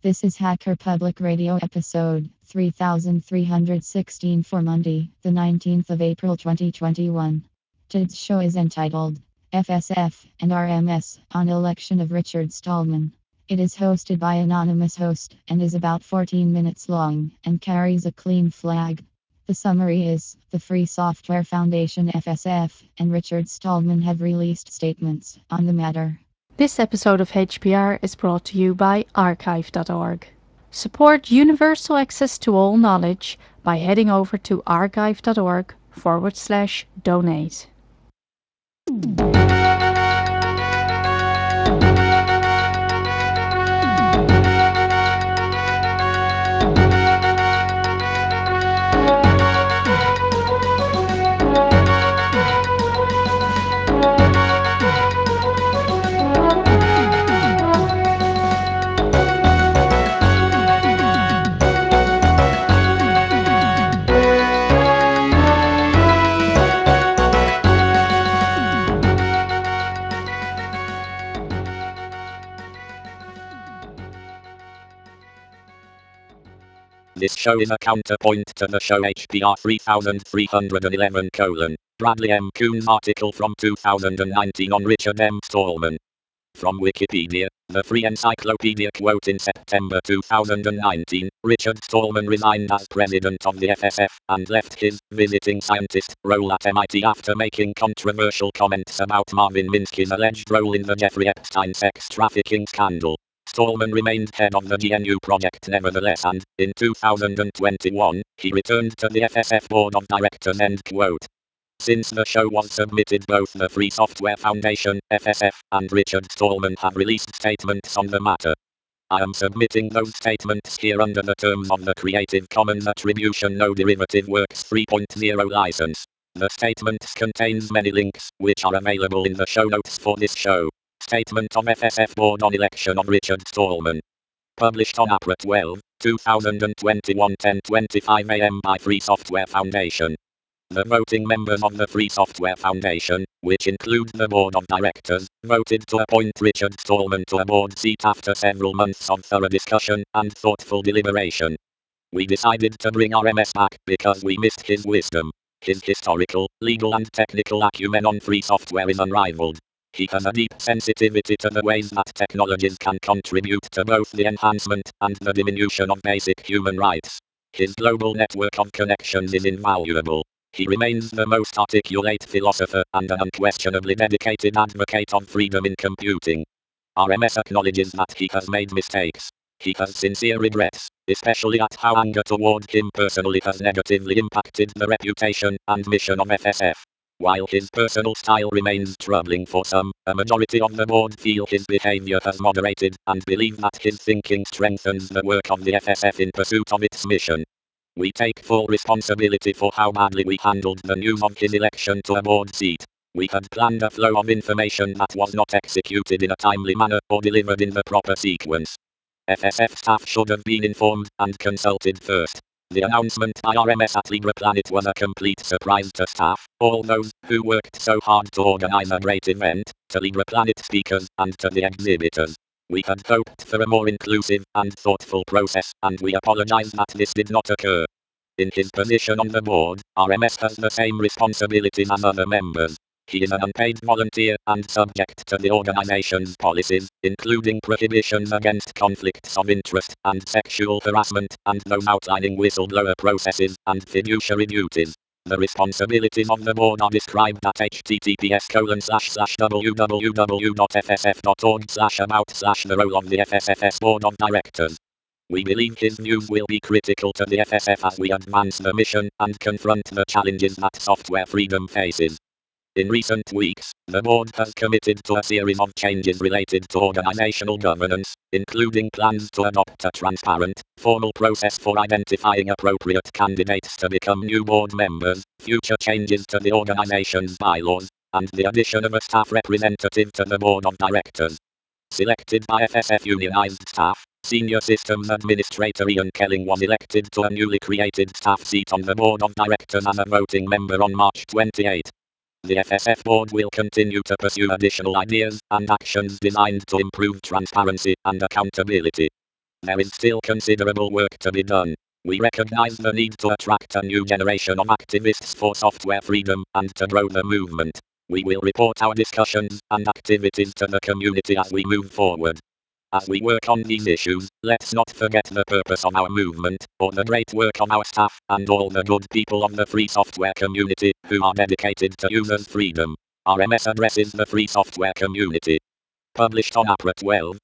This is Hacker Public Radio episode 3316 for Monday, the 19th of April 2021. Today's show is entitled FSF and RMS on election of Richard Stallman. It is hosted by anonymous host and is about 14 minutes long and carries a clean flag. The summary is the Free Software Foundation FSF and Richard Stallman have released statements on the matter. This episode of HPR is brought to you by archive.org. Support universal access to all knowledge by heading over to archive.org/donate. This show is a counterpoint to the show HPR 3311: Bradley M. Coon's article from 2019 on Richard M. Stallman. From Wikipedia, the Free Encyclopedia quote in September 2019, Richard Stallman resigned as president of the FSF and left his visiting scientist role at MIT after making controversial comments about Marvin Minsky's alleged role in the Jeffrey Epstein sex trafficking scandal. Stallman remained head of the GNU project nevertheless and, in 2021, he returned to the FSF board of directors. End quote. Since the show was submitted, both the Free Software Foundation, FSF, and Richard Stallman have released statements on the matter. I am submitting those statements here under the terms of the Creative Commons Attribution No Derivative Works 3.0 license. The statement contains many links, which are available in the show notes for this show. Statement of FSF Board on election of Richard Stallman. Published on April 12, 2021, 10:25 a.m. by Free Software Foundation. The voting members of the Free Software Foundation, which include the Board of Directors, voted to appoint Richard Stallman to a board seat after several months of thorough discussion and thoughtful deliberation. We decided to bring RMS back because we missed his wisdom. His historical, legal and technical acumen on free software is unrivaled. He has a deep sensitivity to the ways that technologies can contribute to both the enhancement and the diminution of basic human rights. His global network of connections is invaluable. He remains the most articulate philosopher and an unquestionably dedicated advocate of freedom in computing. RMS acknowledges that he has made mistakes. He has sincere regrets, especially at how anger toward him personally has negatively impacted the reputation and mission of FSF. While his personal style remains troubling for some, a majority of the board feel his behavior has moderated and believe that his thinking strengthens the work of the FSF in pursuit of its mission. We take full responsibility for how badly we handled the news of his election to a board seat. We had planned a flow of information that was not executed in a timely manner or delivered in the proper sequence. FSF staff should have been informed and consulted first. The announcement by RMS at LibrePlanet was a complete surprise to staff, all those who worked so hard to organize a great event, to LibrePlanet speakers, and to the exhibitors. We had hoped for a more inclusive and thoughtful process, and we apologize that this did not occur. In his position on the board, RMS has the same responsibilities as other members. He is an unpaid volunteer and subject to the organization's policies, including prohibitions against conflicts of interest and sexual harassment, and those outlining whistleblower processes and fiduciary duties. The responsibilities of the board are described at https://www.fsf.org/about/the role of the FSF's board of directors. We believe his views will be critical to the FSF as we advance the mission and confront the challenges that software freedom faces. In recent weeks, the board has committed to a series of changes related to organizational governance, including plans to adopt a transparent, formal process for identifying appropriate candidates to become new board members, future changes to the organization's bylaws, and the addition of a staff representative to the board of directors. Selected by FSF unionized staff, Senior Systems Administrator Ian Kelling was elected to a newly created staff seat on the board of directors as a voting member on March 28. The FSF board will continue to pursue additional ideas and actions designed to improve transparency and accountability. there is still considerable work to be done. We recognize the need to attract a new generation of activists for software freedom and to grow the movement. We will report our discussions and activities to the community as we move forward. As we work on these issues, let's not forget the purpose of our movement, or the great work of our staff, and all the good people of the free software community, who are dedicated to users' freedom. RMS addresses the free software community. Published on April 12,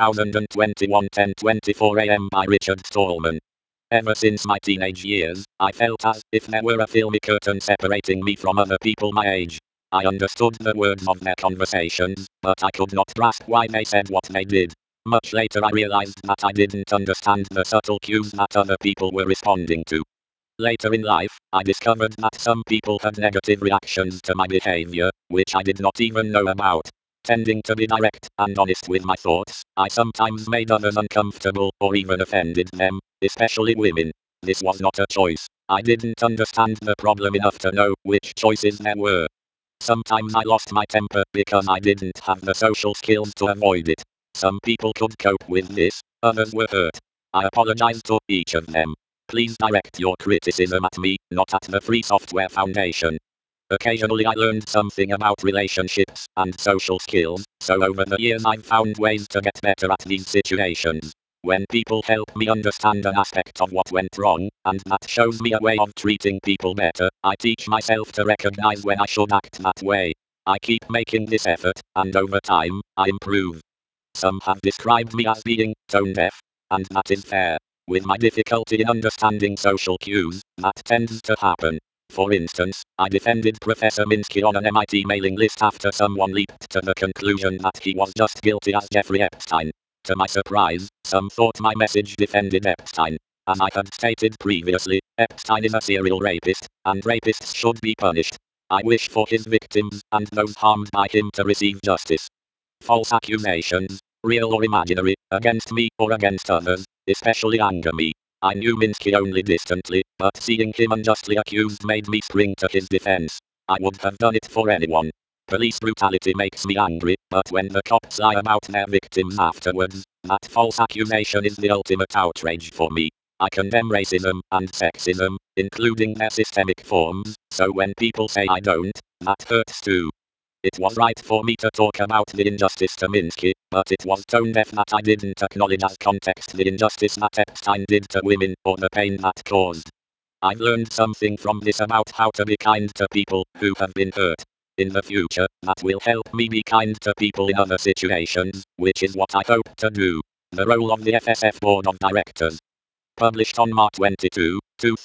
2021, 10:24 a.m. by Richard Stallman. Ever since my teenage years, I felt as if there were a filmy curtain separating me from other people my age. I understood the words of their conversations, but I could not grasp why they said what they did. Much later I realized that I didn't understand the subtle cues that other people were responding to. Later in life, I discovered that some people had negative reactions to my behavior, which I did not even know about. Tending to be direct and honest with my thoughts, I sometimes made others uncomfortable or even offended them, especially women. This was not a choice. I didn't understand the problem enough to know which choices there were. Sometimes I lost my temper because I didn't have the social skills to avoid it. Some people could cope with this, others were hurt. I apologize to each of them. Please direct your criticism at me, not at the Free Software Foundation. Occasionally I learned something about relationships and social skills, so over the years I've found ways to get better at these situations. When people help me understand an aspect of what went wrong, and that shows me a way of treating people better, I teach myself to recognize when I should act that way. I keep making this effort, and over time, I improve. Some have described me as being tone deaf, and that is fair. With my difficulty in understanding social cues, that tends to happen. For instance, I defended Professor Minsky on an MIT mailing list after someone leaped to the conclusion that he was just guilty as Jeffrey Epstein. To my surprise, some thought my message defended Epstein. As I had stated previously, Epstein is a serial rapist, and rapists should be punished. I wish for his victims and those harmed by him to receive justice. False accusations, real or imaginary, against me or against others, especially anger me. I knew Minsky only distantly, but seeing him unjustly accused made me spring to his defense. I would have done it for anyone. Police brutality makes me angry, but when the cops lie about their victims afterwards, that false accusation is the ultimate outrage for me. I condemn racism and sexism, including their systemic forms, so when people say I don't, that hurts too. It was right for me to talk about the injustice to Minsky, but it was tone deaf that I didn't acknowledge as context the injustice that Epstein did to women or the pain that caused. I've learned something from this about how to be kind to people who have been hurt. In the future, that will help me be kind to people in other situations, which is what I hope to do. The role of the FSF Board of Directors. Published on March 22,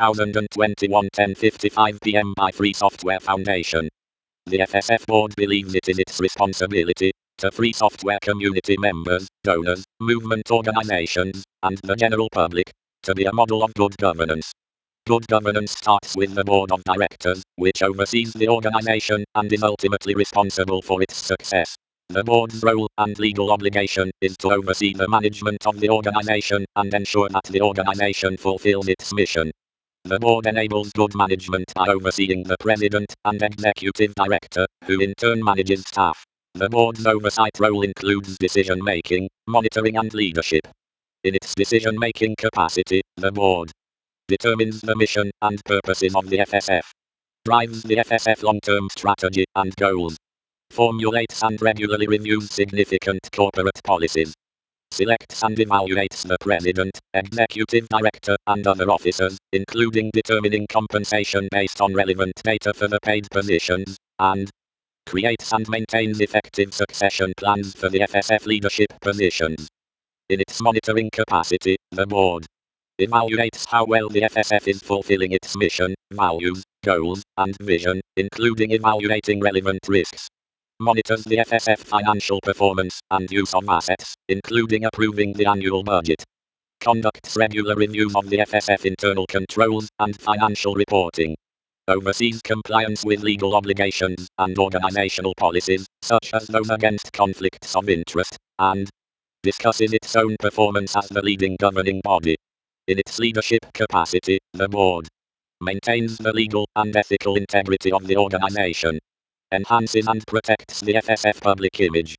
2021, 10:55 p.m. by Free Software Foundation. The FSF board believes it is its responsibility to free software community members, donors, movement organizations, and the general public to be a model of good governance. Good governance starts with the board of directors, which oversees the organization and is ultimately responsible for its success. The board's role and legal obligation is to oversee the management of the organization and ensure that the organization fulfills its mission. The board enables good management by overseeing the president and executive director, who in turn manages staff. The board's oversight role includes decision making, monitoring and leadership. In its decision making capacity, the board determines the mission and purposes of the FSF, drives the FSF long-term strategy and goals, formulates and regularly reviews significant corporate policies, selects and evaluates the president, executive director, and other officers, including determining compensation based on relevant data for the paid positions, and creates and maintains effective succession plans for the FSF leadership positions. In its monitoring capacity, the board evaluates how well the FSF is fulfilling its mission, values, goals, and vision, including evaluating relevant risks. Monitors the FSF financial performance and use of assets, including approving the annual budget. Conducts regular reviews of the FSF internal controls and financial reporting. Oversees compliance with legal obligations and organizational policies, such as those against conflicts of interest, and discusses its own performance as the leading governing body. In its leadership capacity, the board maintains the legal and ethical integrity of the organization, enhances and protects the FSF public image,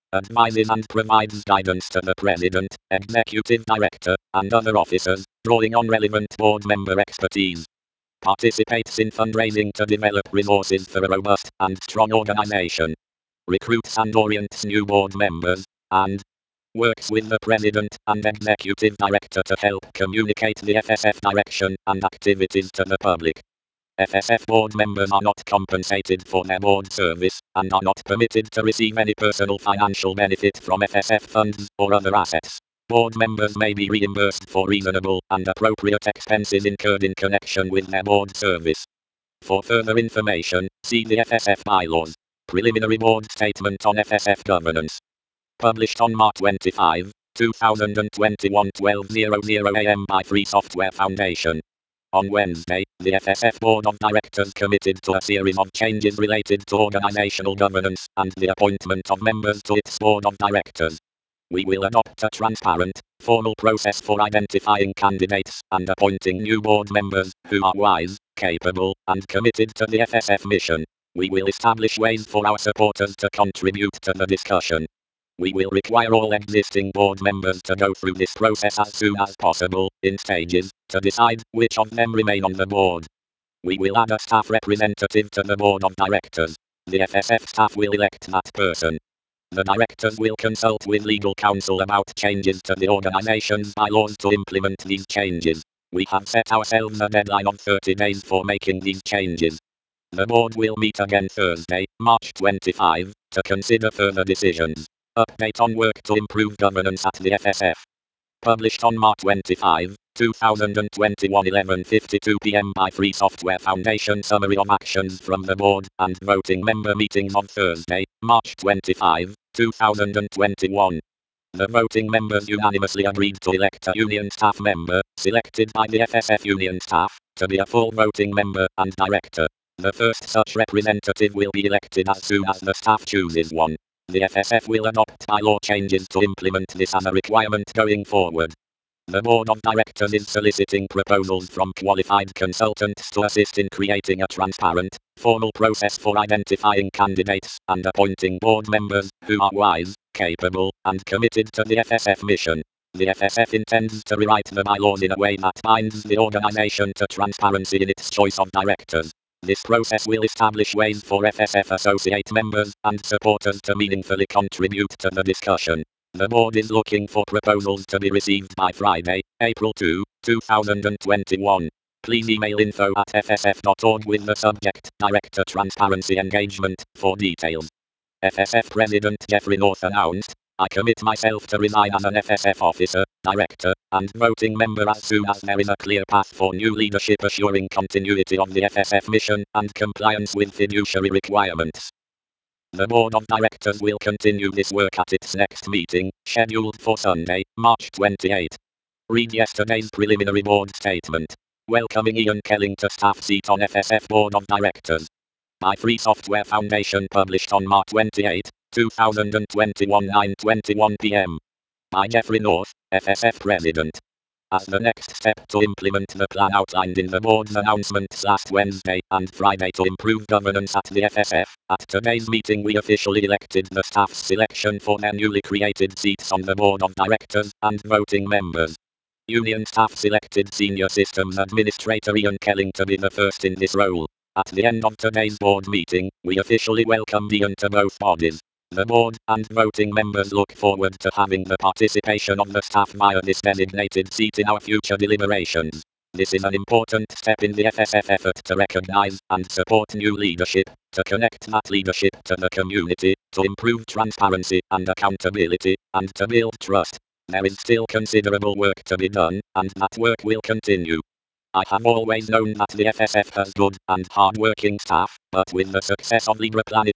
advises and provides guidance to the President, Executive Director, and other officers, drawing on relevant board member expertise. Participates in fundraising to develop resources for a robust and strong organization. Recruits and orients new board members, and works with the President and Executive Director to help communicate the FSF direction and activities to the public. FSF board members are not compensated for their board service, and are not permitted to receive any personal financial benefit from FSF funds or other assets. Board members may be reimbursed for reasonable and appropriate expenses incurred in connection with their board service. For further information, see the FSF bylaws. Preliminary board statement on FSF governance. Published on March 25, 2021, 12:00 a.m. by Free Software Foundation. On Wednesday, the FSF Board of Directors committed to a series of changes related to organizational governance and the appointment of members to its Board of Directors. We will adopt a transparent, formal process for identifying candidates and appointing new board members who are wise, capable, and committed to the FSF mission. We will establish ways for our supporters to contribute to the discussion. We will require all existing board members to go through this process as soon as possible, in stages, to decide which of them remain on the board. We will add a staff representative to the board of directors. The FSF staff will elect that person. The directors will consult with legal counsel about changes to the organization's bylaws to implement these changes. We have set ourselves a deadline of 30 days for making these changes. The board will meet again Thursday, March 25, to consider further decisions. Update on work to improve governance at the FSF. Published on March 25, 2021, 11:52 p.m. by Free Software Foundation. Summary of actions from the board and voting member meetings on Thursday, March 25, 2021. The voting members unanimously agreed to elect a union staff member, selected by the FSF union staff, to be a full voting member and director. The first such representative will be elected as soon as the staff chooses one. The FSF will adopt bylaw changes to implement this as a requirement going forward. The Board of Directors is soliciting proposals from qualified consultants to assist in creating a transparent, formal process for identifying candidates and appointing board members who are wise, capable, and committed to the FSF mission. The FSF intends to rewrite the bylaws in a way that binds the organization to transparency in its choice of directors. This process will establish ways for FSF associate members and supporters to meaningfully contribute to the discussion. The board is looking for proposals to be received by Friday, April 2, 2021. Please email info@fsf.org with the subject Director Transparency Engagement for details. FSF President Jeffrey North announced, I commit myself to resign as an FSF officer, director, and voting member as soon as there is a clear path for new leadership assuring continuity of the FSF mission and compliance with fiduciary requirements. The Board of Directors will continue this work at its next meeting, scheduled for Sunday, March 28. Read yesterday's preliminary board statement. Welcoming Ian Kelling to staff seat on FSF Board of Directors. By Free Software Foundation, published on March 28, 2021, 9:21 p.m. By Jeffrey North, FSF President. As the next step to implement the plan outlined in the board's announcements last Wednesday and Friday to improve governance at the FSF, at today's meeting we officially elected the staff's selection for their newly created seats on the board of directors and voting members. Union staff selected Senior Systems Administrator Ian Kelling to be the first in this role. At the end of today's board meeting, we officially welcomed Ian to both bodies. The board and voting members look forward to having the participation of the staff via this designated seat in our future deliberations. This is an important step in the FSF effort to recognize and support new leadership, to connect that leadership to the community, to improve transparency and accountability, and to build trust. There is still considerable work to be done, and that work will continue. I have always known that the FSF has good and hard-working staff, but with the success of Libra Planet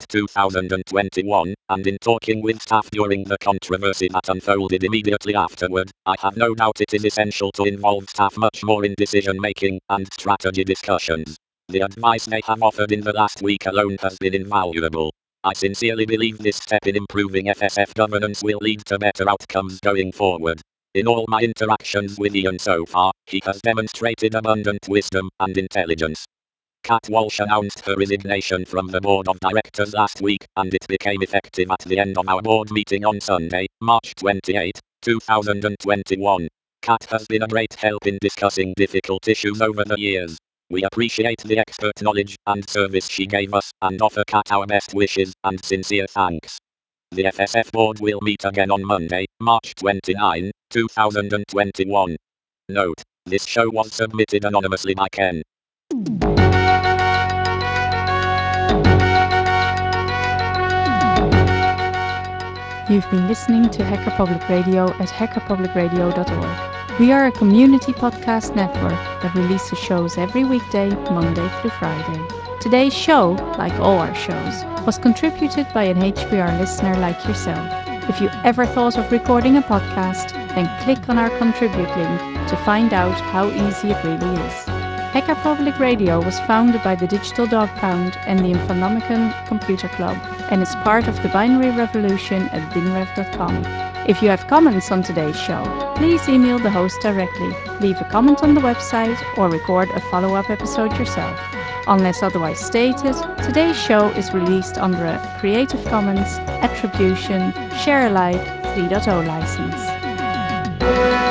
2021, and in talking with staff during the controversy that unfolded immediately afterward, I have no doubt it is essential to involve staff much more in decision-making and strategy discussions. The advice they have offered in the last week alone has been invaluable. I sincerely believe this step in improving FSF governance will lead to better outcomes going forward. In all my interactions with Ian so far, he has demonstrated abundant wisdom and intelligence. Kat Walsh announced her resignation from the board of directors last week, and it became effective at the end of our board meeting on Sunday, March 28, 2021. Kat has been a great help in discussing difficult issues over the years. We appreciate the expert knowledge and service she gave us, and offer Kat our best wishes and sincere thanks. The FSF board will meet again on Monday, March 29, 2021. Note: this show was submitted anonymously by Ken. You've been listening to Hacker Public Radio at hackerpublicradio.org. We are a community podcast network that releases shows every weekday, Monday through Friday. Today's show, like all our shows, was contributed by an HPR listener like yourself. If you ever thought of recording a podcast, then click on our contribute link to find out how easy it really is. Hacker Public Radio was founded by the Digital Dog Pound and the Infonomicon Computer Club, and is part of the binary revolution at dinrev.com. If you have comments on today's show, please email the host directly, leave a comment on the website, or record a follow-up episode yourself. Unless otherwise stated, today's show is released under a Creative Commons Attribution Share Alike 3.0 license.